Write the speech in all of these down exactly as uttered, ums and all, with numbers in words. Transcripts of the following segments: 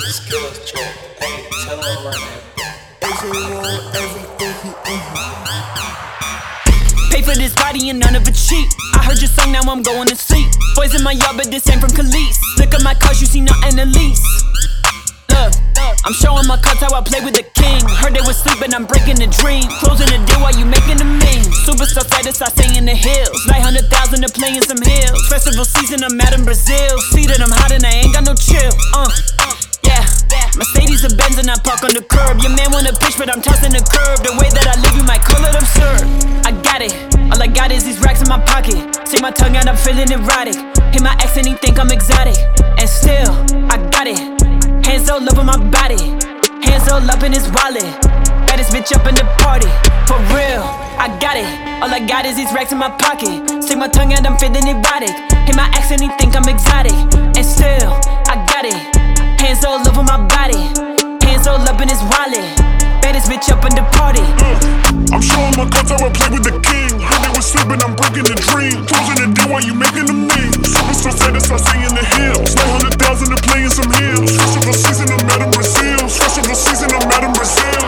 This skills check. Hey, tell him right now. A J want everything he in. Pay for this body and none of it cheap. I heard your song, now I'm going to sleep. Boys in my yard, but this ain't from Khalees. Look at my cars, you see nothing at least. Look, I'm showing my cuts how I play with the king. Heard they was sleeping, I'm breaking the dream. Closing the deal while you making the meme. Superstar status, I stay in the hills. nine hundred thousand to play in some hills. Festival season, I'm out in Brazil. See that I'm hot and I ain't got no chill. Uh, yeah, Mercedes or Benz and I park on the curb. Your man wanna pitch, but I'm tossing the curb. The way that I live, you might call it absurd. I got it, all I got is these racks in my pocket. Stick my tongue out, I'm feeling erotic. Hit my ex and he think I'm exotic. And still, I got it. Hands all over my body, hands all up in his wallet. Baddest bitch up in the party, for real, I got it. All I got is these racks in my pocket. Stick my tongue out, I'm feeling erotic. Hit my ex and he think I'm exotic. And still, I got it. Hands all over my body, hands all up in his wallet. Baddest bitch up in the party. uh, I'm showing my cards how I play with the king. Heard they was sleeping, I'm breaking the dream. Closing the deal while you making the meme. Superstar status, I stay in the hills. nine hundred thousand to play in some hills. Festival season, I'm out in Brazil. Festival season, I'm out in Brazil.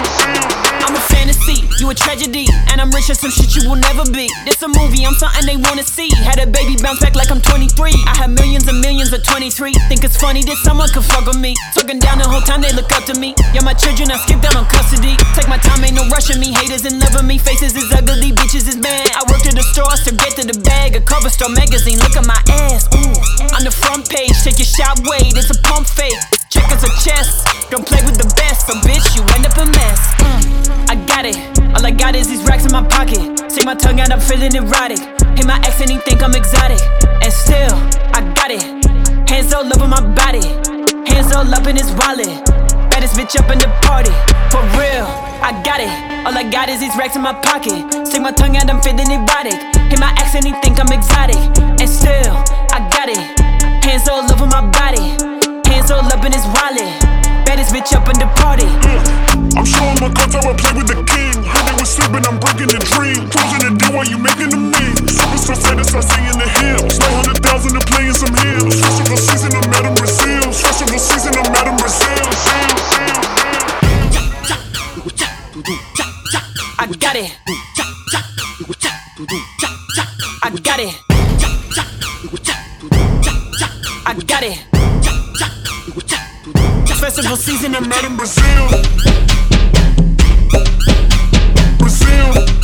I'm a fantasy, you a tragedy. And I'm rich at some shit you will never be. This a movie, I'm something they wanna see. Had a baby bounce back like I'm twenty-three. I have millions and millions of twenty-three. Think it's funny that someone could fuck with me. Talking down the whole time they look up to me. You're my children, I skip down on custody. Take my time, ain't no rushing me. Haters in love with me, faces is ugly, bitches is mad. I work at the stores to get to the bag. A cover store magazine, look at my ass, ooh. On the front page, take your shot, wait, it's a pump fake. Check us a chest, don't play with the best. So bitch, you end up a mess. mm. I got it, all I got is these racks in my pocket. Stick my tongue out, I'm feeling erotic. Hit my ex and he think I'm exotic. And still, I got it. Hands all over my body, hands all up in his wallet. Baddest bitch up in the party, for real, I got it. All I got is these racks in my pocket. Stick my tongue out, I'm feeling erotic. Hit my ex and he think I'm exotic. And still, I got it. Hands all over my body, hands all up in his wallet. Baddest bitch up in the party. uh, I'm showing my cards how I play with the king. Heard they was sleeping, I'm breaking the dream. Closing the deal while you making the meme. Superstar status, I stay in the hills. nine hundred thousand to play in some hills. Festival season, I'm out in Brazil. Festival season, I'm out in Brazil. I got it. I got it. I got it. Festival season, I'm I'm out in Brazil. Brazil.